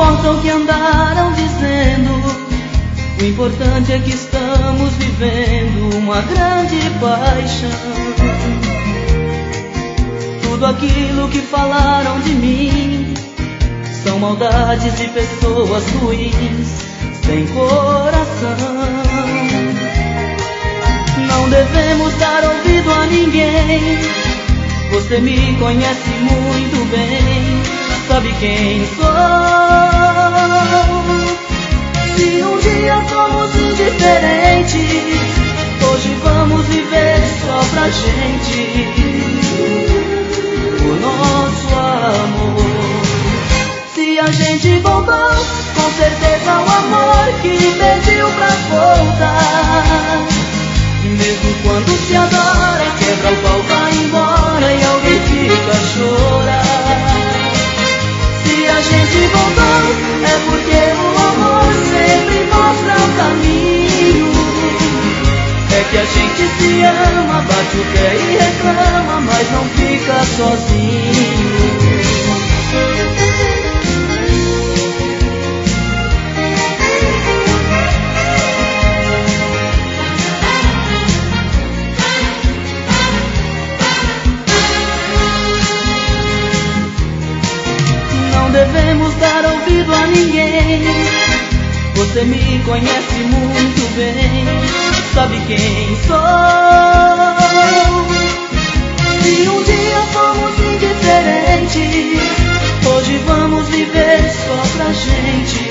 importa o que andaram dizendo, o importante é que estamos vivendo uma grande paixão. Tudo aquilo que falaram de mim são maldades de pessoas ruins, sem coração. Não devemos dar ouvido a ninguém. Você me conhece muito bem, sabe quem sou. Se um dia somos indiferentes, hoje vamos viver só pra gente o nosso amor. Se a gente voltou, com certeza o amor que pediu pra voltar. Mesmo quando se adora, quebra o pau, vai embora e alguém fica a chorar. Se a gente voltou, é porque o amor sempre mostra o caminho. É que a gente se ama, bate o pé e reclama, mas não fica sozinho. Não devemos dar ouvido a ninguém. Você me conhece muito bem, sabe quem sou. Se um dia fomos indiferentes, hoje vamos viver só pra gente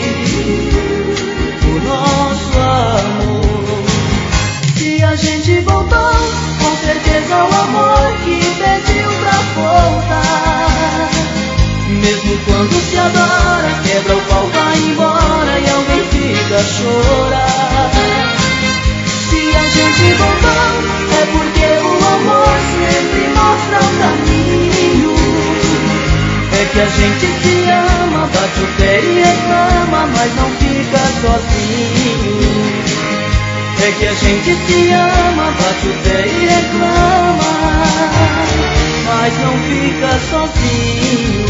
o nosso amor. Se a gente voltou, com certeza o amor que pediu pra voltar. Mesmo quando se adora, quebra o pau, vai embora e alguém fica a chorar. Se a gente voltou, é porque o amor sempre mostra o caminho. É que a gente se ama, bate o pé e reclama, mas não fica sozinho. É que a gente se ama, bate o pé e reclama, mas não fica sozinho.